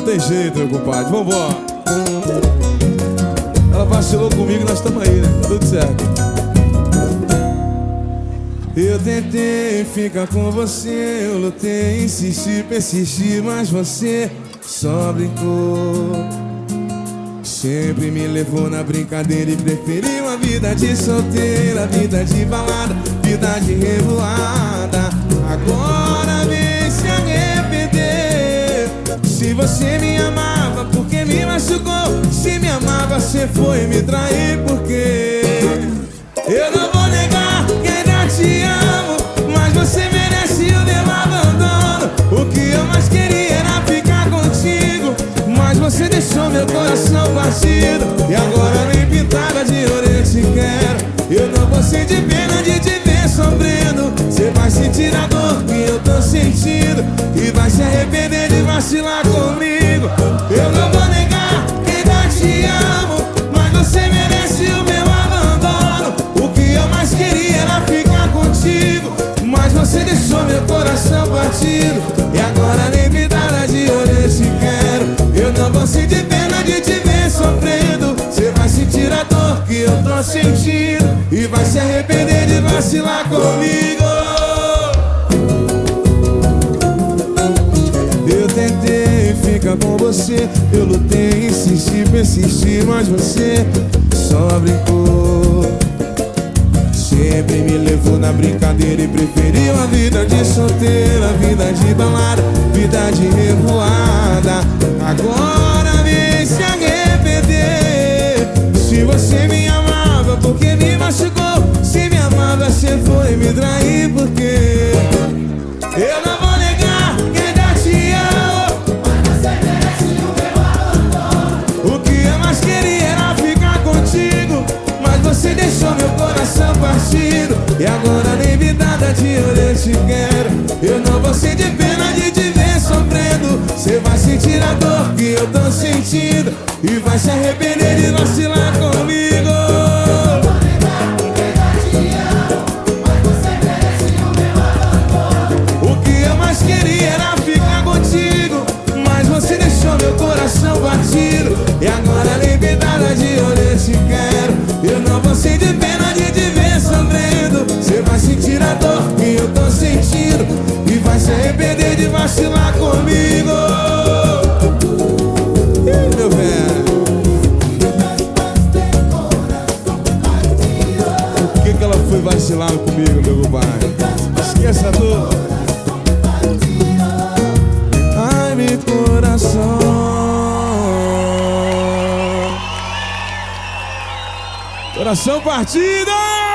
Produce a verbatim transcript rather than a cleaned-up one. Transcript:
Não tem jeito, meu compadre, vambora. Ela vacilou comigo, nós estamos aí, né? Tudo certo. Eu tentei ficar com você, eu lutei, insisti, persisti, mas você só brincou. Sempre me levou na brincadeira e preferiu a vida de solteira, vida de balada, vida de revoada. Agora vem se arrepender. Se você me amava, porque me machucou? Se me amava, você foi me trair, porque eu não vou negar que ainda te amo, mas você merece o meu abandono. O que eu mais queria era ficar contigo, mas você deixou meu coração partido. E agora nem pintada de ouro eu te quero. Eu não vou sentir pena de te ver sofrendo. Você vai sentir a dor que eu tô sentindo e vai se arrepender de vacilar comigo. Eu não vou negar que ainda te amo, mas você merece o meu abandono. O que eu mais queria era ficar contigo, mas você deixou meu coração partido. E agora nem pintada de ouro eu te quero. Eu não vou sentir pena de te ver sofrendo. Você vai sentir a dor que eu tô sentindo e vai se arrepender de vacilar comigo. Eu tentei ficar com você, eu lutei, insisti, persisti, mas você só brincou. Sempre me levou na brincadeira e preferiu a vida de solteira, vida de balada, vida de revoada. Agora vem se arrepender. Se você me amava, porque me machucou? Se me amava, você foi me trair, porque eu não vou negar que ainda te amo, mas você merece o meu abandono. O que eu mais queria era ficar contigo, mas você deixou meu coração partido. E agora nem vidada de ouro eu te quero. Eu não vou sentir pena de te ver sofrendo. Você vai sentir a dor que eu tô sentindo e vai se arrepender de vacilar comigo. O que eu mais queria era ficar contigo, mas você deixou meu coração partido. E agora nem vidada de ouro eu te quero. Eu não vou sentir pena de te ver sofrendo. Você vai sentir a dor que eu tô sentindo e vai se arrepender de vacilar comigo. Ih, meu velho, por que que ela foi vacilar comigo, meu compadre? Esqueça a dor. Ai, meu coração. Coração partido!